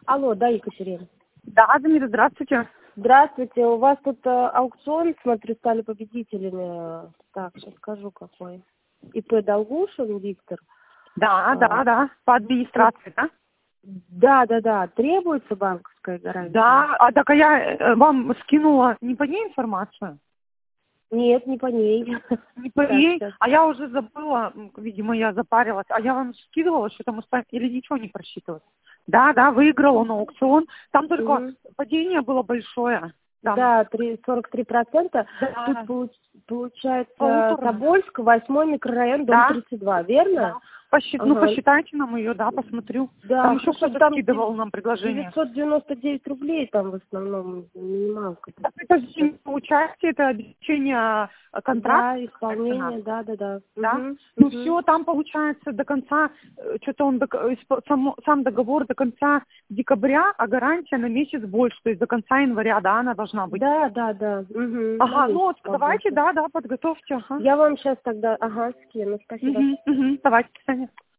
Алло, да, Екатерина. Да, Замира, здравствуйте. Здравствуйте. У вас тут аукцион, смотрю, стали победителями. Так, сейчас скажу какой. ИП Долгушин Виктор. Да. По администрации, да? Да. Требуется банковская гарантия? Да, так я вам скинула не по ней информацию? Нет, не по ней. Не по ней, а я уже забыла, видимо, я запарилась. А я вам скидывала, что там или ничего не просчитывать? Да, выиграла на аукцион. Там только падение было большое. Там. Да, 43%. Да. Тут получается Тобольск, 8 микрорайон, дом 32, верно? Да. Ну, посчитайте нам ее, да, посмотрю. Да, там еще кто-то скидывал нам предложение. 999 рублей там в основном минималка. Так это же не участие, это обеспечение контракта. Да, исполнение, да. Да? Ну все, там получается до конца, что-то он сам договор до конца декабря, а гарантия на месяц больше, то есть до конца января, да, она должна быть. Да. Ага, ну вот давайте, да, подготовьте. Ага. Я вам сейчас тогда, скину, спасибо. Давайте, Ксения.